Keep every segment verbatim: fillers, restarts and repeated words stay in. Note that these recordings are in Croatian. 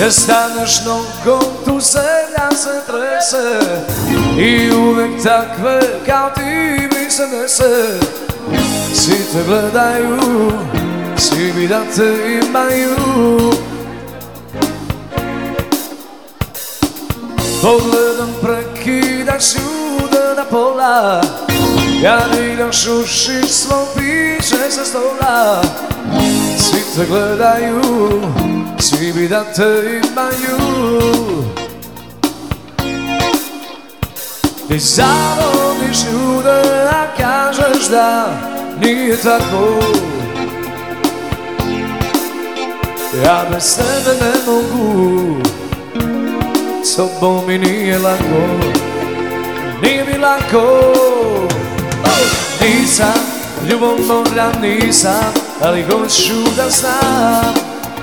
Jer staneš nogom, tu zemlja se trese i uvek takve kao ti mi se nese. Svi te gledaju, svi bi da te imaju. Pogledom prekidaš ljude na pola, kad ideš ušiš svo piće sa stola. Svi te gledaju, svi bi da te imaju. Ti zavodiš ljude, a kažeš da nije tako. Ja bez tebe ne mogu, s tobom mi nije lako, nije mi lako. Nisam ljubomoran, nisam, ali hoću da znam.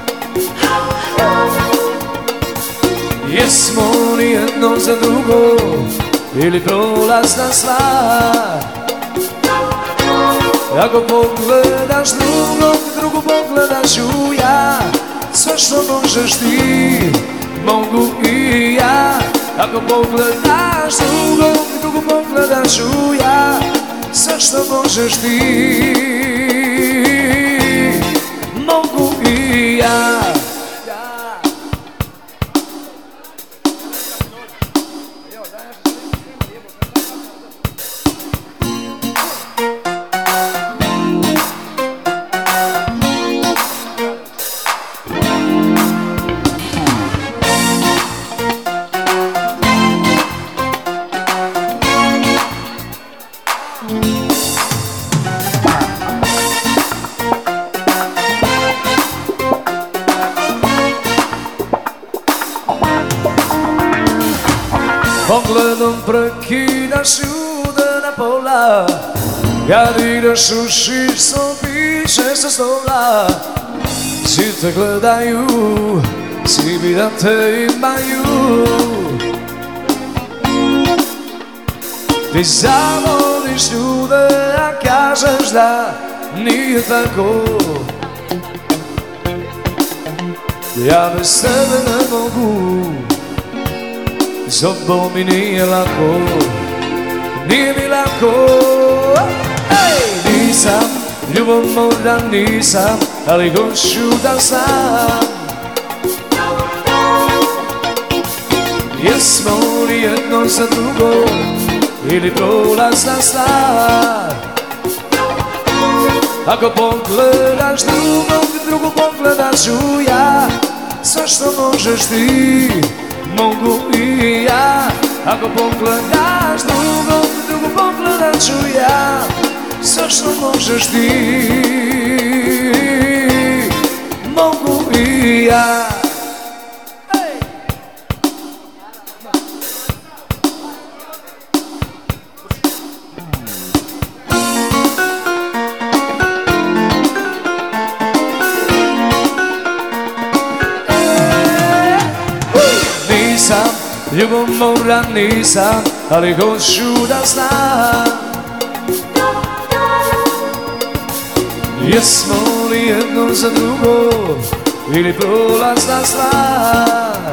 Jesmo li jedno za drugo ili prolazna stvar? Ako pogledaš drugog, drugu pogledaš ću ja. Sve što možeš ti, mogu i ja. Ako pogledaš drugog, drugu pogledaš ću ja. Sve što možeš ti, mogu i ja. Pogledom prekidaš ljude na pola, kad ideš ušiš svo piće sa stola. Svi te gledaju, svi bi da te imaju. Ti zavoliš ljude, a kažeš da nije tako. Ja bez tebe ne mogu, s tobom mi nije lako, nije mi lako. Ej, nisam ljubomoran, nisam, ali hoću da znam. Jesmo li jedno za drugo ili prolazna stvar? Ako pogledaš drugog, drugu pogledaš ću ja. Sve što možeš ti, mogu i ja. Ako pogledaš drugog, drugu pogledat ću ja. Sve što možeš ti, mogu i ja. Ljubomoran nisam, ali hoću da znam. Jesmo li jedno za drugo ili prolazna stvar?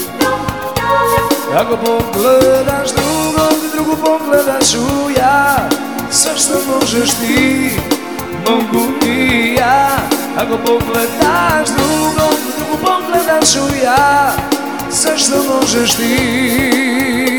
Ako pogledaš drugog, drugu pogledat ću ja. Sve što možeš ti, mogu i ja. Ako pogledaš drugog, drugu pogledat ću ja. Sve što možeš ti,